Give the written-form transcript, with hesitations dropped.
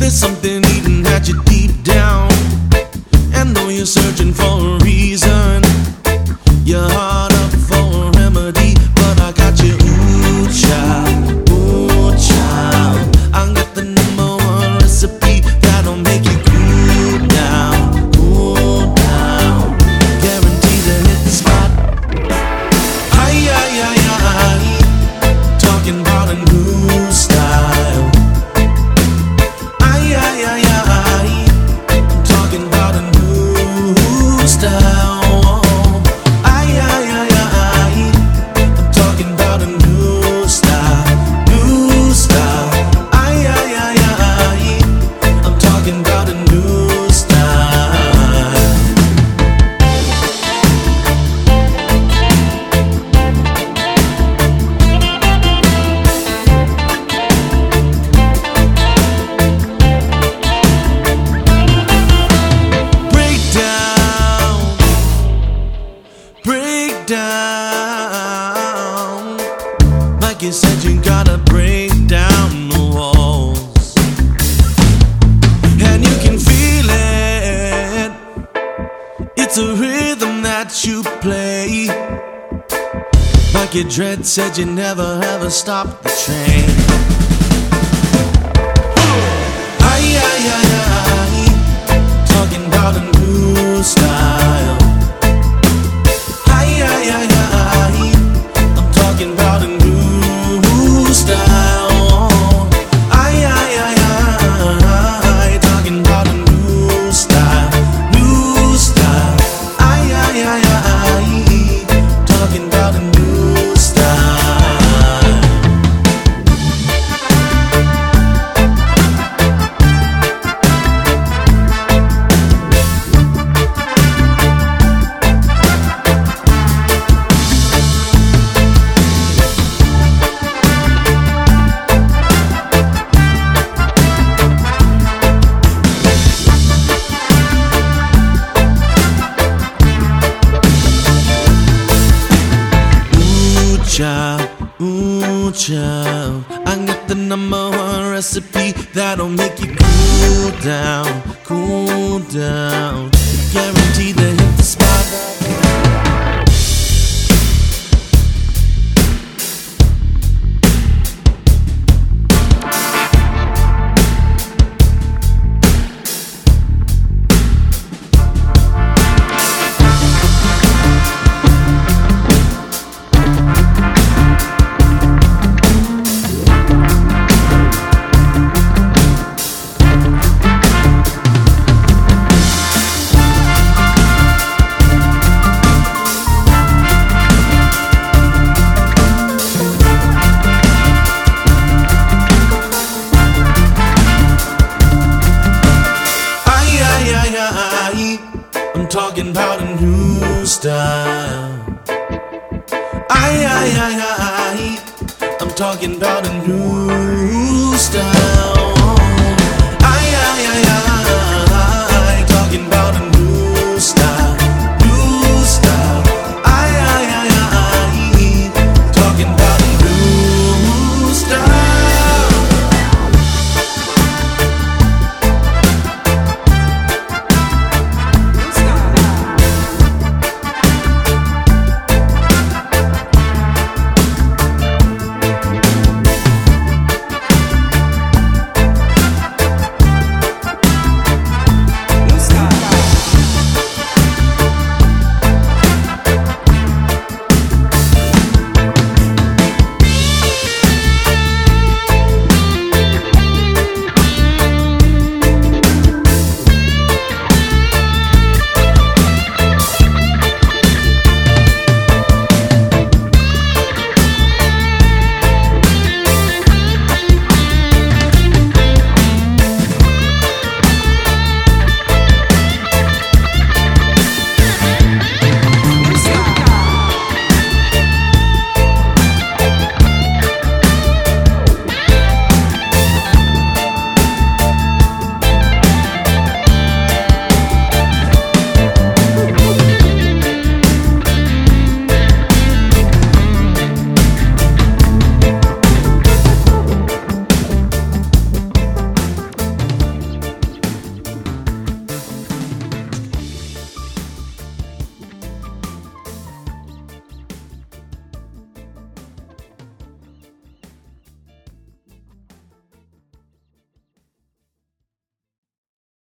There's something eating at you deep down, and though you're searching for a reason, you're hard up for a remedy, but I got you, ooh child, I got the number one recipe that'll make you cool down, guaranteed to hit the spot. Aye, aye, aye, aye, talking about a new style. Aye, aye, aye, aye, I'm talking about a new style. Down, like you said, you gotta break down the walls, and you can feel it. It's a rhythm that you play, like your dread said you never ever stop the train. Aye, aye, aye, aye, talking about a new style. I'm talking about a new style. Aye, aye, aye, aye, talking about a new style, new style. Aye, aye, aye, aye, talking about a new style. Ooh, child, I got the number one recipe that'll make you cool down, guaranteed to hit the spot. I'm talking about a new style. Aye, aye, aye, aye, I'm talking about